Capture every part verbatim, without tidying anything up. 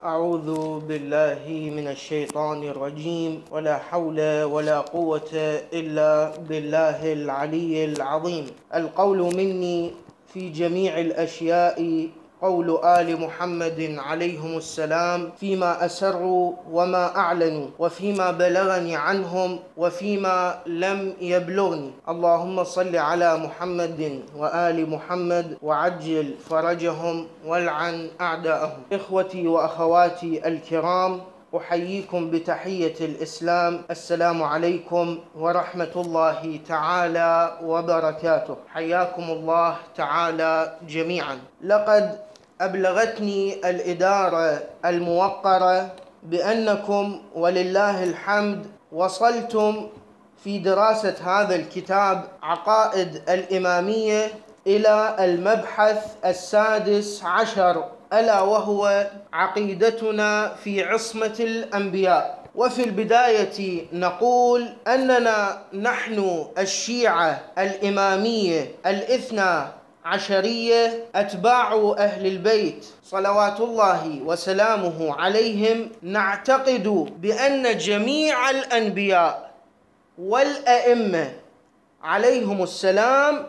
أعوذ بالله من الشيطان الرجيم ولا حول ولا قوة إلا بالله العلي العظيم. القول مني في جميع الأشياء قول آل محمد عليهم السلام فيما أسروا وما أعلنوا وفيما بلغني عنهم وفيما لم يبلغني. اللهم صل على محمد وآل محمد وعجل فرجهم والعن أعداءهم. إخوتي وأخواتي الكرام، أحييكم بتحية الإسلام. السلام عليكم ورحمة الله تعالى وبركاته. حياكم الله تعالى جميعا. لقد أبلغتني الإدارة الموقرة بأنكم ولله الحمد وصلتم في دراسة هذا الكتاب عقائد الإمامية إلى المبحث السادس عشر، ألا وهو عقيدتنا في عصمة الأنبياء. وفي البداية نقول أننا نحن الشيعة الإمامية الاثنى عشرية أتباع أهل البيت صلوات الله وسلامه عليهم نعتقد بأن جميع الأنبياء والأئمة عليهم السلام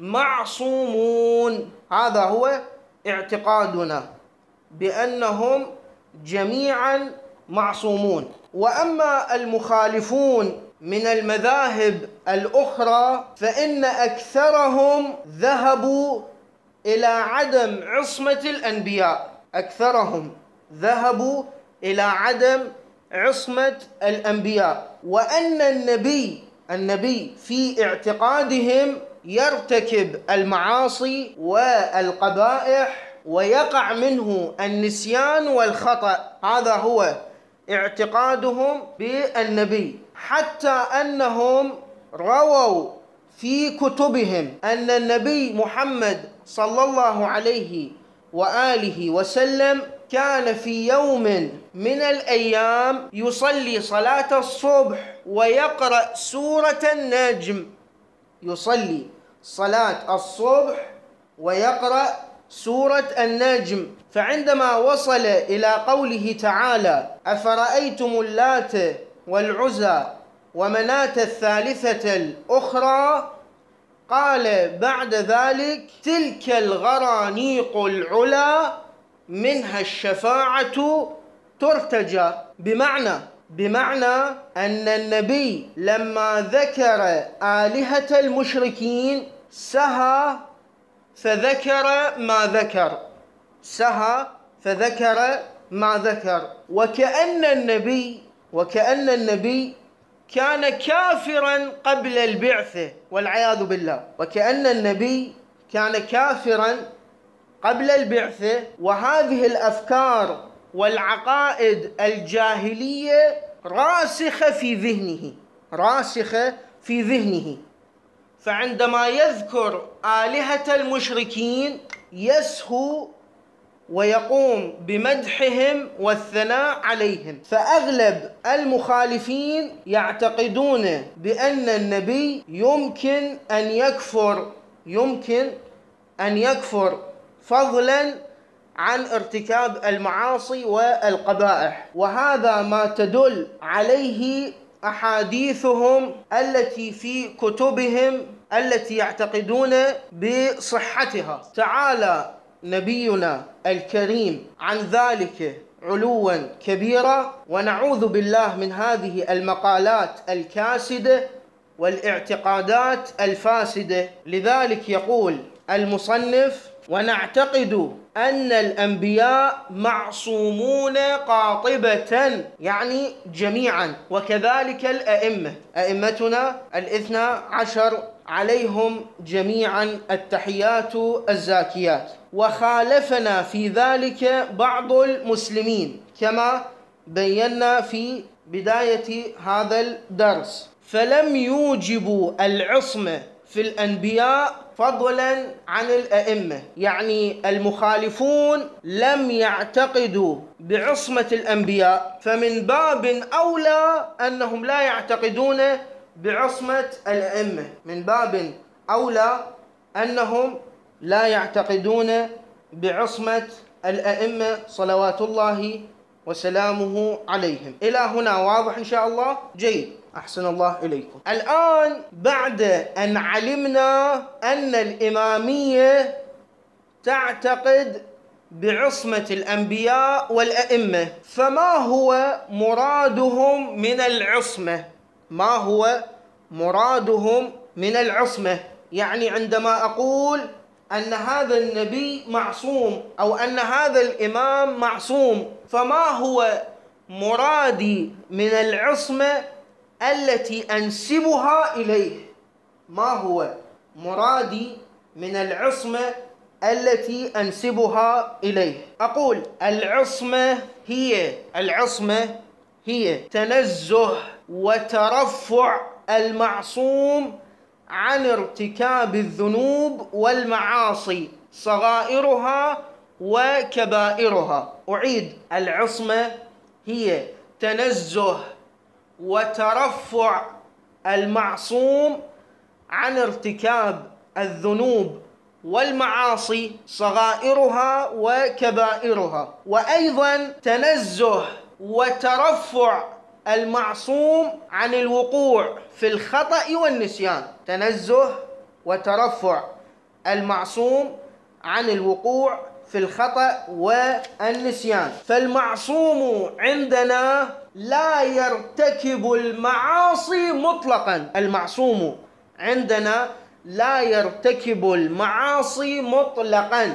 معصومون. هذا هو اعتقادنا، بأنهم جميعا معصومون. وأما المخالفون من المذاهب الأخرى فإن أكثرهم ذهبوا إلى عدم عصمة الأنبياء أكثرهم ذهبوا إلى عدم عصمة الأنبياء، وأن النبي النبي في اعتقادهم يرتكب المعاصي والقبائح ويقع منه النسيان والخطأ. هذا هو اعتقادهم بالنبي، حتى أنهم رووا في كتبهم أن النبي محمد صلى الله عليه وآله وسلم كان في يوم من الأيام يصلي صلاة الصبح ويقرأ سورة النجم يصلي صلاة الصبح ويقرأ سورة النجم. فعندما وصل إلى قوله تعالى أفرأيتم اللات والعزى ومناة الثالثة الأخرى، قال بعد ذلك تلك الغرانيق العلا منها الشفاعة ترتجى. بمعنى بمعنى أن النبي لما ذكر آلهة المشركين سهى فذكر ما ذكر سهى فذكر ما ذكر وكأن النبي وكأن النبي كان كافرا قبل البعثة والعياذ بالله وكأن النبي كان كافرا قبل البعثة. وهذه الأفكار والعقائد الجاهلية راسخة في ذهنه راسخة في ذهنه فعندما يذكر آلهة المشركين يسهو ويقوم بمدحهم والثناء عليهم. فأغلب المخالفين يعتقدون بأن النبي يمكن أن يكفر يمكن أن يكفر فضلا عن ارتكاب المعاصي والقبائح، وهذا ما تدل عليه أحاديثهم التي في كتبهم التي يعتقدون بصحتها. تعالى نبينا الكريم عن ذلك علوا كبيرا، ونعوذ بالله من هذه المقالات الكاسدة والاعتقادات الفاسدة. لذلك يقول المصنف ونعتقد أن الأنبياء معصومون قاطبة، يعني جميعا، وكذلك الأئمة أئمتنا الاثنى عشر عليهم جميعا التحيات الزاكيات. وخالفنا في ذلك بعض المسلمين كما بينا في بداية هذا الدرس، فلم يوجبوا العصمة في الأنبياء فضلا عن الأئمة. يعني المخالفون لم يعتقدوا بعصمة الأنبياء، فمن باب أولى أنهم لا يعتقدون بعصمة الأئمة من باب أولى أنهم لا يعتقدون بعصمة الأئمة صلوات الله وسلامه عليهم. إلى هنا واضح إن شاء الله؟ جيد، أحسن الله إليكم. الآن بعد أن علمنا أن الإمامية تعتقد بعصمة الأنبياء والأئمة، فما هو مرادهم من العصمة؟ ما هو مرادهم من العصمة؟ يعني عندما أقول أن هذا النبي معصوم أو أن هذا الإمام معصوم، فما هو مرادي من العصمة التي أنسبها إليه؟ ما هو مرادي من العصمة التي أنسبها إليه؟ أقول العصمة هي العصمة هي تنزه وترفع المعصوم عن ارتكاب الذنوب والمعاصي صغائرها وكبائرها. أعيد: العصمة هي تنزه وترفع المعصوم عن ارتكاب الذنوب والمعاصي صغائرها وكبائرها، وأيضا تنزه وترفع المعصوم عن الوقوع في الخطأ والنسيان. تنزه وترفع المعصوم عن الوقوع في الخطأ والنسيان. فالمعصوم عندنا لا يرتكب المعاصي مطلقا. المعصوم عندنا لا يرتكب المعاصي مطلقا،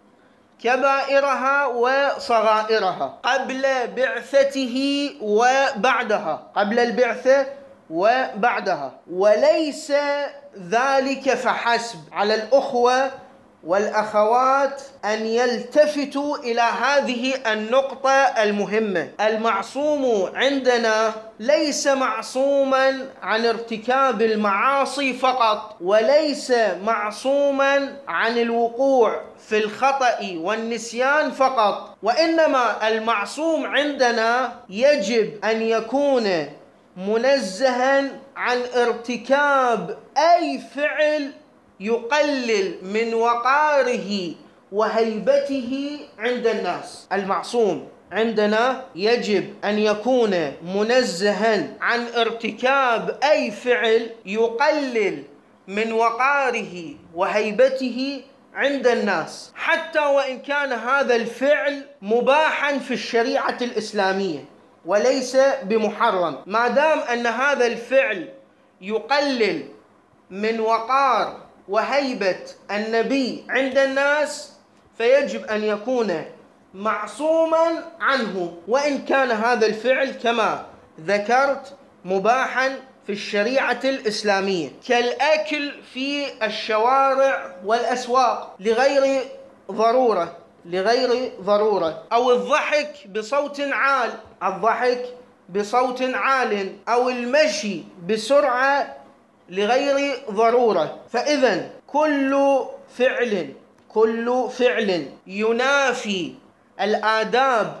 كبائرها وصغائرها، قبل بعثته وبعدها، قبل البعثة وبعدها. وليس ذلك فحسب. على الأخوة والأخوات أن يلتفتوا إلى هذه النقطة المهمة. المعصوم عندنا ليس معصوما عن ارتكاب المعاصي فقط، وليس معصوما عن الوقوع في الخطأ والنسيان فقط، وإنما المعصوم عندنا يجب أن يكون منزها عن ارتكاب أي فعل يقلل من وقاره وهيبته عند الناس. المعصوم عندنا يجب أن يكون منزها عن ارتكاب أي فعل يقلل من وقاره وهيبته عند الناس، حتى وإن كان هذا الفعل مباحا في الشريعة الإسلامية وليس بمحرم. ما دام أن هذا الفعل يقلل من وقار وهيبة النبي عند الناس فيجب أن يكون معصوما عنه، وإن كان هذا الفعل كما ذكرت مباحا في الشريعة الإسلامية، كالأكل في الشوارع والأسواق لغير ضرورة لغير ضرورة أو الضحك بصوت عال الضحك بصوت عال أو المشي بسرعة لغير ضرورة. فإذن كل فعل كل فعل ينافي الآداب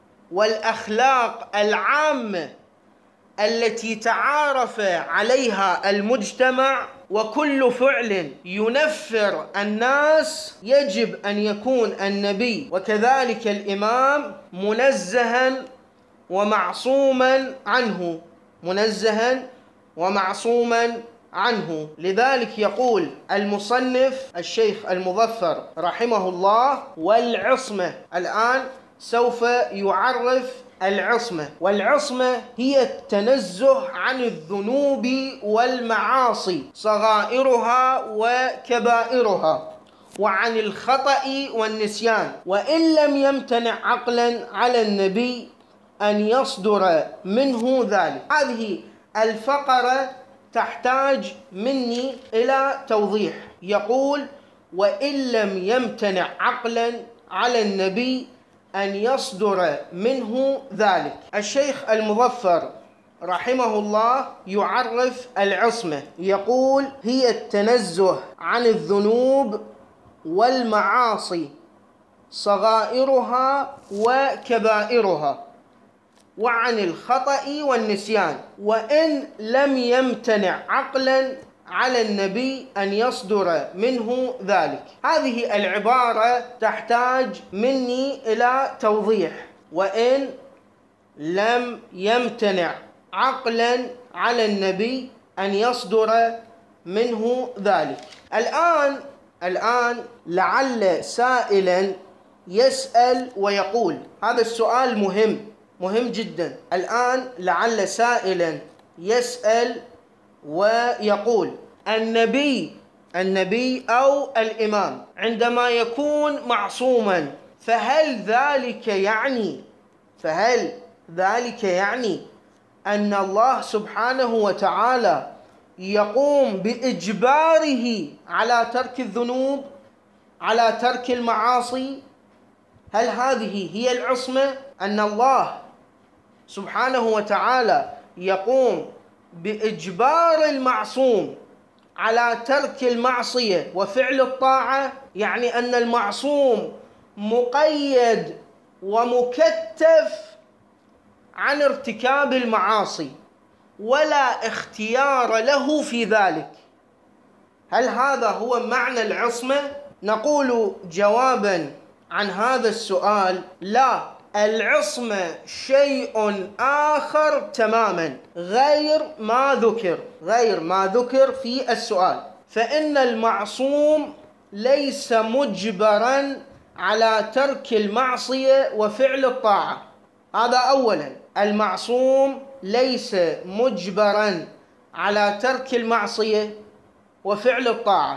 والأخلاق العامة التي تعارف عليها المجتمع، وكل فعل ينفر الناس، يجب أن يكون النبي وكذلك الإمام منزها ومعصوما عنه منزها ومعصوما عنه. لذلك يقول المصنف الشيخ المظفر رحمه الله: والعصمة. الآن سوف يعرف العصمة. والعصمة هي التنزه عن الذنوب والمعاصي صغائرها وكبائرها، وعن الخطأ والنسيان، وإن لم يمتنع عقلا على النبي أن يصدر منه ذلك. هذه الفقرة تحتاج مني إلى توضيح. يقول: وإن لم يمتنع عقلا على النبي أن يصدر منه ذلك. الشيخ المظفر رحمه الله يعرف العصمة، يقول: هي التنزه عن الذنوب والمعاصي صغائرها وكبائرها، وعن الخطأ والنسيان، وإن لم يمتنع عقلا على النبي أن يصدر منه ذلك. هذه العبارة تحتاج مني إلى توضيح. وإن لم يمتنع عقلا على النبي أن يصدر منه ذلك. الآن الآن لعل سائلا يسأل ويقول، هذا السؤال مهم مهم جدا. الآن لعل سائلا يسأل ويقول: النبي النبي أو الإمام عندما يكون معصوما، فهل ذلك يعني فهل ذلك يعني أن الله سبحانه وتعالى يقوم بإجباره على ترك الذنوب، على ترك المعاصي؟ هل هذه هي العصمة؟ أن الله سبحانه وتعالى يقوم بإجبار المعصوم على ترك المعصية وفعل الطاعة؟ يعني أن المعصوم مقيد ومكتف عن ارتكاب المعاصي ولا اختيار له في ذلك. هل هذا هو معنى العصمة؟ نقول جوابا عن هذا السؤال: لا، العصمة شيء آخر تماما غير ما ذكر غير ما ذكر في السؤال. فإن المعصوم ليس مجبرا على ترك المعصية وفعل الطاعة. هذا أولا، المعصوم ليس مجبرا على ترك المعصية وفعل الطاعة،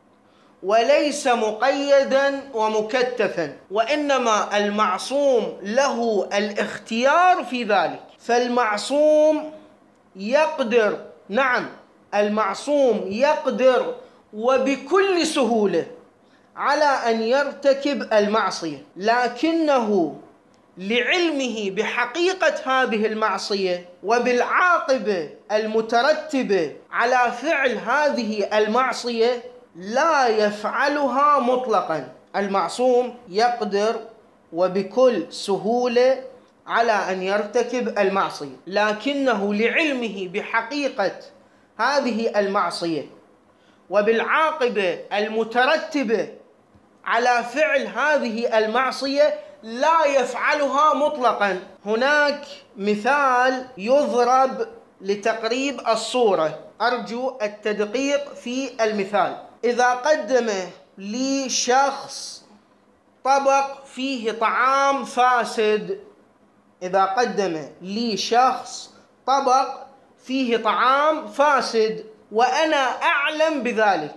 وليس مقيدا ومكتفا، وإنما المعصوم له الاختيار في ذلك. فالمعصوم يقدر، نعم المعصوم يقدر وبكل سهولة على أن يرتكب المعصية، لكنه لعلمه بحقيقة هذه المعصية وبالعاقبة المترتبة على فعل هذه المعصية لا يفعلها مطلقا. المعصوم يقدر وبكل سهولة على أن يرتكب المعصية، لكنه لعلمه بحقيقة هذه المعصية وبالعاقبة المترتبة على فعل هذه المعصية لا يفعلها مطلقا. هناك مثال يضرب لتقريب الصورة، أرجو التدقيق في المثال. إذا قدم لي شخص طبق فيه طعام فاسد إذا قدم لي شخص طبق فيه طعام فاسد وأنا أعلم بذلك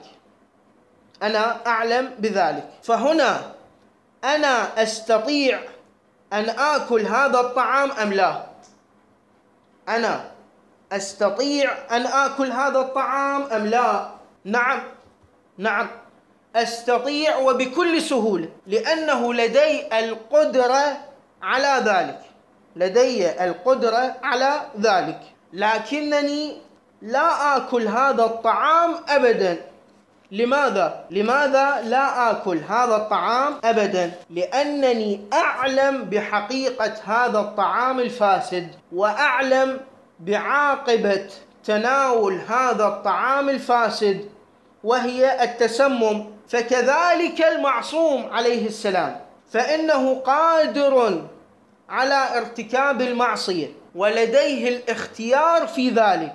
أنا أعلم بذلك فهنا أنا أستطيع أن آكل هذا الطعام أم لا؟ أنا أستطيع أن آكل هذا الطعام أم لا؟ نعم نعم أستطيع وبكل سهولة، لأنه لدي القدرة على ذلك لدي القدرة على ذلك لكنني لا آكل هذا الطعام أبدا. لماذا؟ لماذا لا آكل هذا الطعام أبدا؟ لأنني أعلم بحقيقة هذا الطعام الفاسد وأعلم بعاقبة تناول هذا الطعام الفاسد وهي التسمم. فكذلك المعصوم عليه السلام، فإنه قادر على ارتكاب المعصية ولديه الاختيار في ذلك،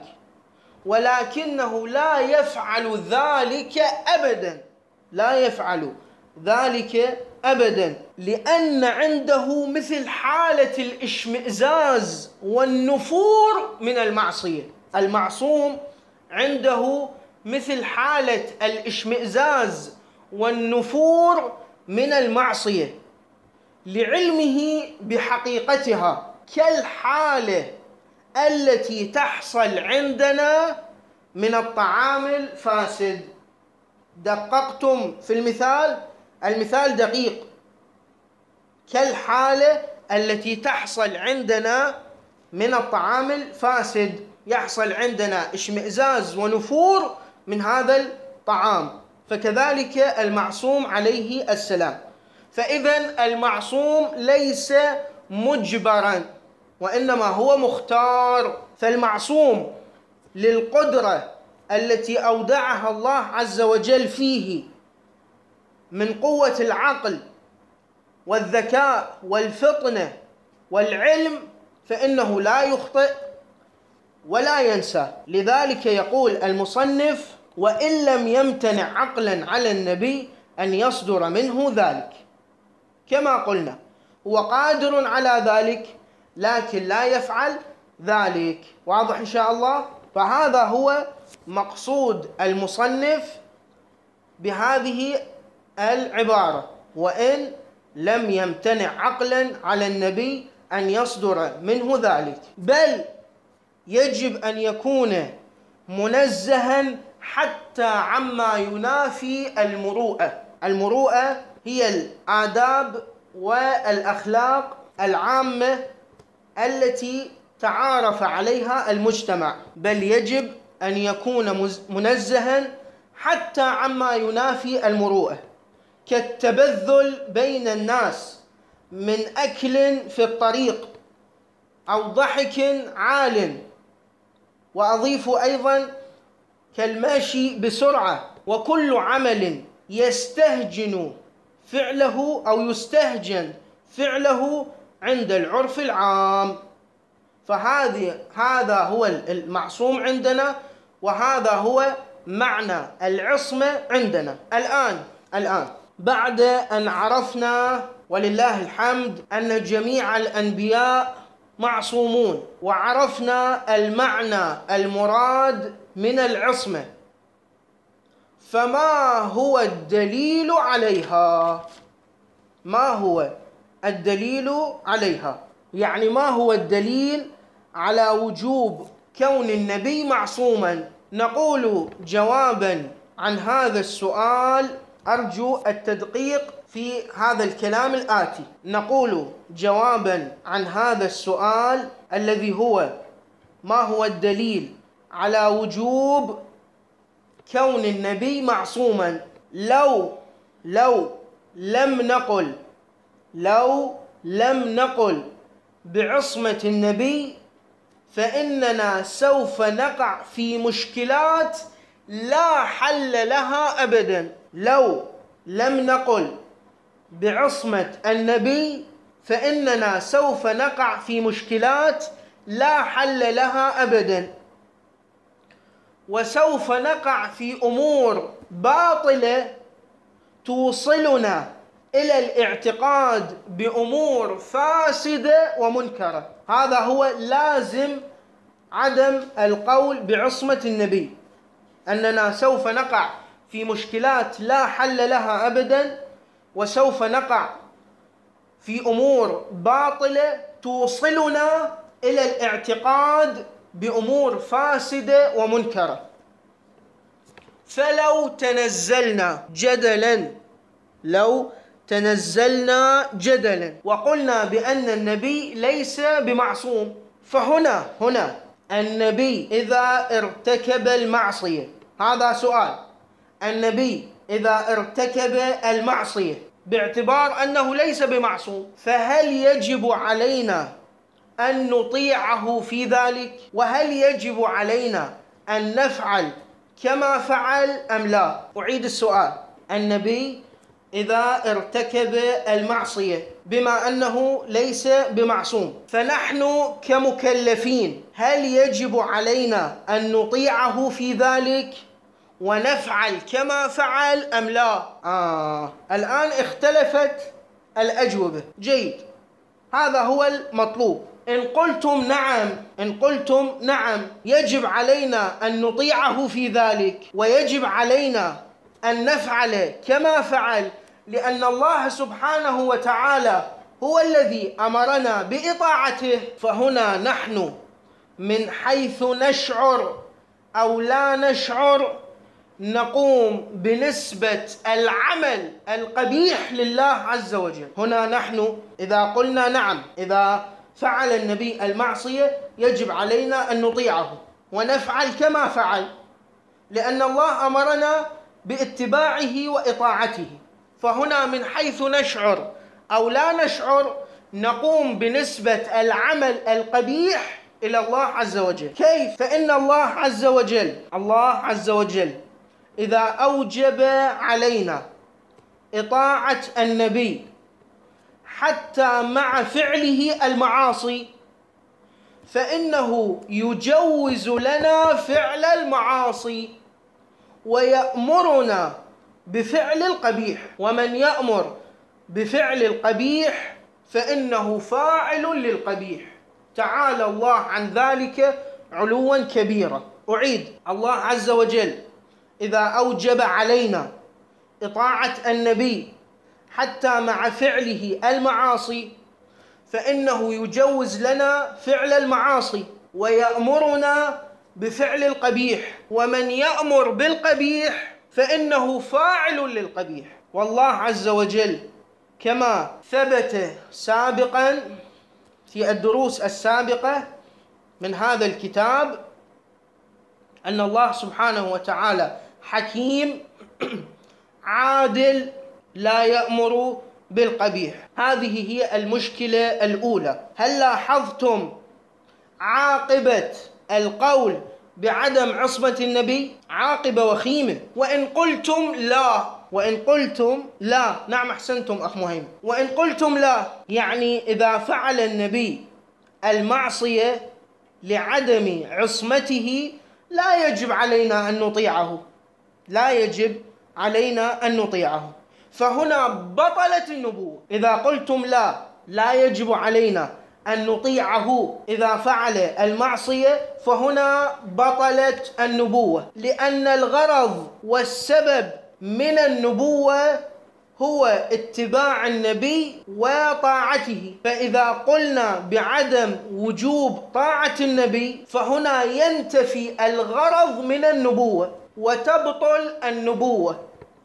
ولكنه لا يفعل ذلك أبدا لا يفعل ذلك أبدا لأن عنده مثل حالة الاشمئزاز والنفور من المعصية. المعصوم عنده مثل حالة الاشمئزاز والنفور من المعصية لعلمه بحقيقتها، كالحالة التي تحصل عندنا من الطعام الفاسد. دققتم في المثال؟ المثال دقيق. كالحالة التي تحصل عندنا من الطعام الفاسد، يحصل عندنا اشمئزاز ونفور من هذا الطعام، فكذلك المعصوم عليه السلام. فإذن المعصوم ليس مجبرا وإنما هو مختار. فالمعصوم للقدرة التي أودعها الله عز وجل فيه من قوة العقل والذكاء والفطنة والعلم، فإنه لا يخطئ ولا ينسى. لذلك يقول المصنف: وإن لم يمتنع عقلا على النبي أن يصدر منه ذلك. كما قلنا هو قادر على ذلك لكن لا يفعل ذلك. واضح إن شاء الله؟ فهذا هو مقصود المصنف بهذه العبارة: وإن لم يمتنع عقلا على النبي أن يصدر منه ذلك، بل يجب أن يكون منزها حتى عما ينافي المروءة. المروءة هي الآداب والأخلاق العامة التي تعارف عليها المجتمع، بل يجب أن يكون منزها حتى عما ينافي المروءة، كالتبذل بين الناس من أكل في الطريق أو ضحك عال، وأضيف أيضا كالمشي بسرعة، وكل عمل يستهجن فعله أو يستهجن فعله عند العرف العام. فهذه هذا هو المعصوم عندنا، وهذا هو معنى العصمة عندنا. الآن الآن بعد أن عرفنا ولله الحمد أن جميع الأنبياء معصومون، وعرفنا المعنى المراد من العصمة، فما هو الدليل عليها؟ ما هو الدليل عليها؟ يعني ما هو الدليل على وجوب كون النبي معصوما؟ نقول جوابا عن هذا السؤال، أرجو التدقيق في هذا الكلام الآتي. نقول جوابا عن هذا السؤال الذي هو: ما هو الدليل على وجوب كون النبي معصوما؟ لو لو لم نقل لو لم نقل بعصمة النبي فإننا سوف نقع في مشكلات لا حل لها أبدا. لو لم نقل بعصمة النبي فإننا سوف نقع في مشكلات لا حل لها أبدا، وسوف نقع في أمور باطلة توصلنا إلى الاعتقاد بأمور فاسدة ومنكرة. هذا هو لازم عدم القول بعصمة النبي، أننا سوف نقع في مشكلات لا حل لها أبدا، وسوف نقع في أمور باطلة توصلنا إلى الاعتقاد بأمور فاسدة ومنكرة. فلو تنزلنا جدلا لو تنزلنا جدلا وقلنا بأن النبي ليس بمعصوم، فهنا هنا النبي إذا ارتكب المعصية، هذا سؤال، النبي إذا ارتكب المعصية باعتبار أنه ليس بمعصوم، فهل يجب علينا أن نطيعه في ذلك؟ وهل يجب علينا أن نفعل كما فعل أم لا؟ أعيد السؤال: النبي إذا ارتكب المعصية بما أنه ليس بمعصوم، فنحن كمكلفين هل يجب علينا أن نطيعه في ذلك ونفعل كما فعل أم لا؟ آه الآن اختلفت الأجوبة. جيد، هذا هو المطلوب. إن قلتم نعم إن قلتم نعم يجب علينا أن نطيعه في ذلك ويجب علينا أن نفعل كما فعل، لأن الله سبحانه وتعالى هو الذي أمرنا بإطاعته، فهنا نحن من حيث نشعر أو لا نشعر نقوم بنسبة العمل القبيح لله عز وجل. هنا نحن إذا قلنا نعم، إذا فعل النبي المعصية يجب علينا أن نطيعه ونفعل كما فعل، لأن الله أمرنا باتباعه وإطاعته. فهنا من حيث نشعر أو لا نشعر نقوم بنسبة العمل القبيح إلى الله عز وجل. كيف؟ فإن الله عز وجل الله عز وجل إذا أوجب علينا إطاعة النبي حتى مع فعله المعاصي، فإنه يجوز لنا فعل المعاصي ويأمرنا بفعل القبيح، ومن يأمر بفعل القبيح فإنه فاعل للقبيح، تعالى الله عن ذلك علوا كبيرا. أعيد، الله عز وجل إذا أوجب علينا إطاعة النبي حتى مع فعله المعاصي فإنه يجوز لنا فعل المعاصي ويأمرنا بفعل القبيح، ومن يأمر بالقبيح فإنه فاعل للقبيح. والله عز وجل كما ثبت سابقا في الدروس السابقة من هذا الكتاب أن الله سبحانه وتعالى حكيم عادل لا يأمر بالقبيح. هذه هي المشكلة الأولى. هل لاحظتم عاقبة القول بعدم عصمة النبي؟ عاقبة وخيمة. وإن قلتم لا وإن قلتم لا نعم أحسنتم أخ مهم، وإن قلتم لا يعني إذا فعل النبي المعصية لعدم عصمته لا يجب علينا أن نطيعه، لا يجب علينا أن نطيعه، فهنا بطلت النبوة. إذا قلتم لا لا يجب علينا أن نطيعه إذا فعل المعصية فهنا بطلت النبوة، لأن الغرض والسبب من النبوة هو اتباع النبي وطاعته. فإذا قلنا بعدم وجوب طاعة النبي فهنا ينتفي الغرض من النبوة وتبطل النبوة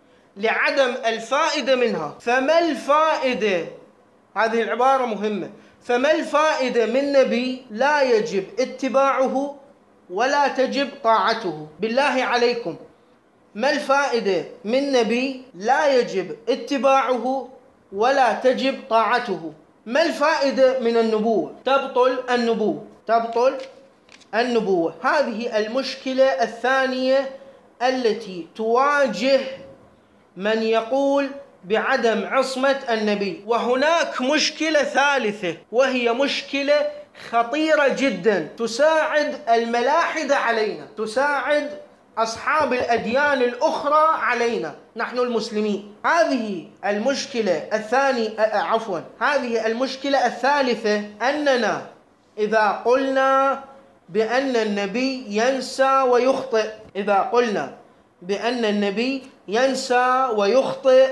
لعدم الفائدة منها. فما الفائدة؟ هذه العبارة مهمة. فما الفائدة من نبي لا يجب اتباعه ولا تجب طاعته؟ بالله عليكم، ما الفائدة من نبي لا يجب اتباعه ولا تجب طاعته؟ ما الفائدة من النبوة؟ تبطل النبوة، تبطل النبوة. هذه المشكلة الثانية التي تواجه من يقول بعدم عصمة النبي. وهناك مشكلة ثالثة وهي مشكلة خطيرة جدا تساعد الملاحدة علينا، تساعد أصحاب الأديان الأخرى علينا نحن المسلمين. هذه المشكلة الثانية عفوا هذه المشكلة الثالثة أننا إذا قلنا بأن النبي ينسى ويخطئ إذا قلنا بأن النبي ينسى ويخطئ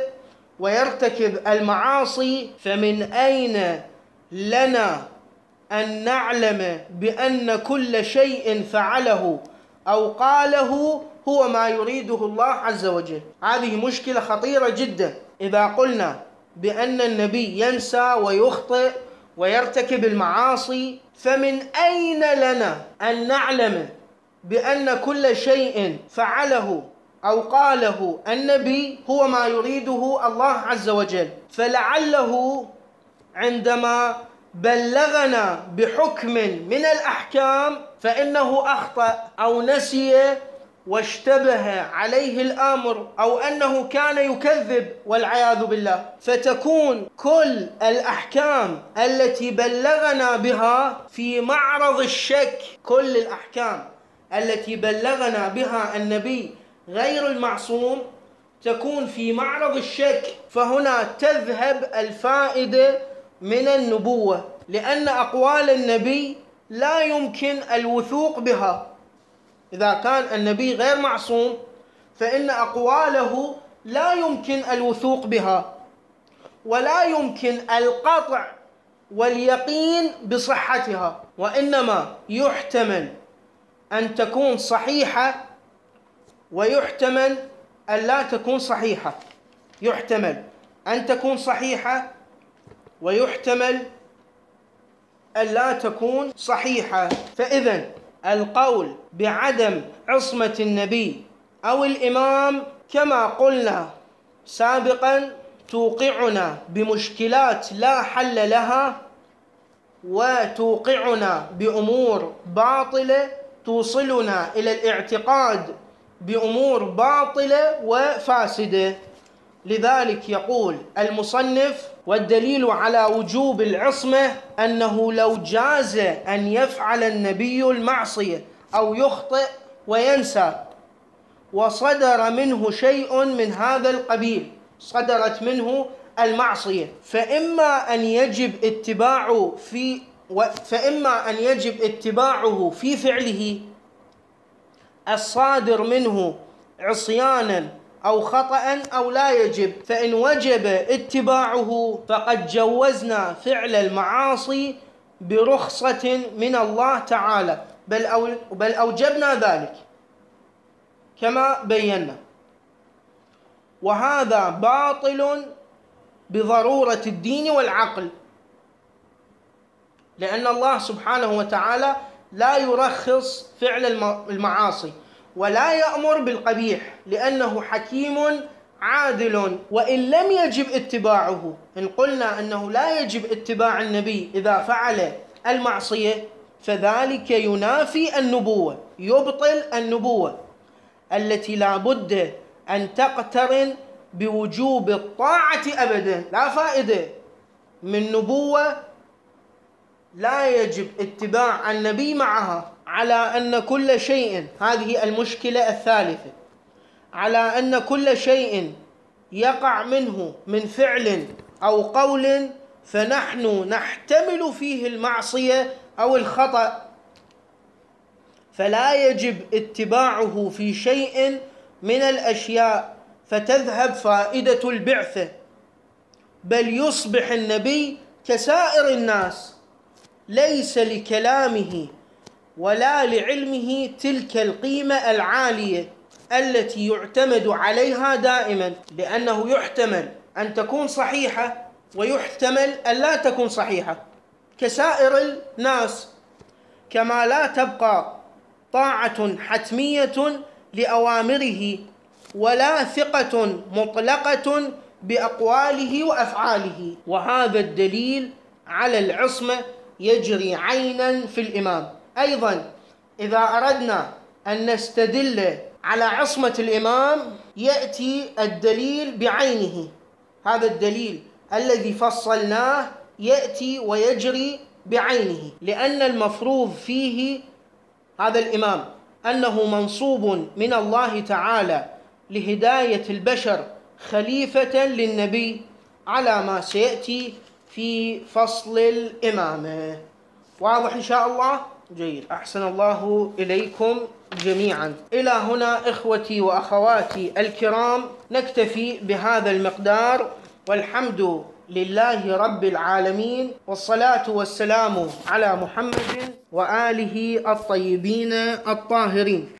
ويرتكب المعاصي فمن أين لنا أن نعلم بأن كل شيء فعله أو قاله هو ما يريده الله عز وجل؟ هذه مشكلة خطيرة جدا. إذا قلنا بأن النبي ينسى ويخطئ ويرتكب المعاصي فمن أين لنا أن نعلم بأن كل شيء فعله أو قاله النبي هو ما يريده الله عز وجل؟ فلعله عندما بلغنا بحكم من الأحكام فإنه أخطأ أو نسي واشتبه عليه الأمر أو أنه كان يكذب والعياذ بالله، فتكون كل الأحكام التي بلغنا بها في معرض الشك. كل الأحكام التي بلغنا بها النبي غير المعصوم تكون في معرض الشك، فهنا تذهب الفائدة من النبوة، لأن أقوال النبي لا يمكن الوثوق بها. إذا كان النبي غير معصوم فإن أقواله لا يمكن الوثوق بها ولا يمكن القطع واليقين بصحتها، وإنما يحتمل أن تكون صحيحة ويحتمل أن لا تكون صحيحة، يحتمل أن تكون صحيحة ويحتمل أن لا تكون صحيحة. فإذن القول بعدم عصمة النبي أو الإمام كما قلنا سابقا توقعنا بمشكلات لا حل لها وتوقعنا بأمور باطلة توصلنا إلى الاعتقاد بأمور باطلة وفاسدة. لذلك يقول المصنف: والدليل على وجوب العصمة أنه لو جاز أن يفعل النبي المعصية أو يخطئ وينسى وصدر منه شيء من هذا القبيل، صدرت منه المعصية، فإما أن يجب اتباعه في فإما أن يجب اتباعه في فعله الصادر منه عصيانا أو خطأ أو لا يجب. فإن وجب اتباعه فقد جوزنا فعل المعاصي برخصة من الله تعالى، بل, أو بل أوجبنا ذلك كما بينا، وهذا باطل بضرورة الدين والعقل، لأن الله سبحانه وتعالى لا يرخص فعل المعاصي ولا يأمر بالقبيح، لأنه حكيم عادل. وإن لم يجب اتباعه، إن قلنا أنه لا يجب اتباع النبي إذا فعل المعصية، فذلك ينافي النبوة، يبطل النبوة التي لا بد أن تقترن بوجوب الطاعة أبدا. لا فائدة من نبوة لا يجب اتباع النبي معها، على أن كل شيء، هذه المشكلة الثالثة، على أن كل شيء يقع منه من فعل أو قول فنحن نحتمل فيه المعصية أو الخطأ، فلا يجب اتباعه في شيء من الأشياء فتذهب فائدة البعثة، بل يصبح النبي كسائر الناس، ليس لكلامه ولا لعلمه تلك القيمة العالية التي يعتمد عليها دائما، لأنه يحتمل أن تكون صحيحة ويحتمل أن لا تكون صحيحة كسائر الناس. كما لا تبقى طاعة حتمية لأوامره ولا ثقة مطلقة بأقواله وأفعاله. وهذا الدليل على العصمة يجري عينا في الإمام. أيضا إذا أردنا أن نستدل على عصمة الإمام يأتي الدليل بعينه، هذا الدليل الذي فصلناه يأتي ويجري بعينه، لأن المفروض فيه هذا الإمام أنه منصوب من الله تعالى لهداية البشر خليفة للنبي، على ما سيأتي في فصل الإمامة. واضح إن شاء الله؟ جيد، أحسن الله إليكم جميعا. إلى هنا إخوتي وأخواتي الكرام نكتفي بهذا المقدار، والحمد لله رب العالمين، والصلاة والسلام على محمد وآله الطيبين الطاهرين.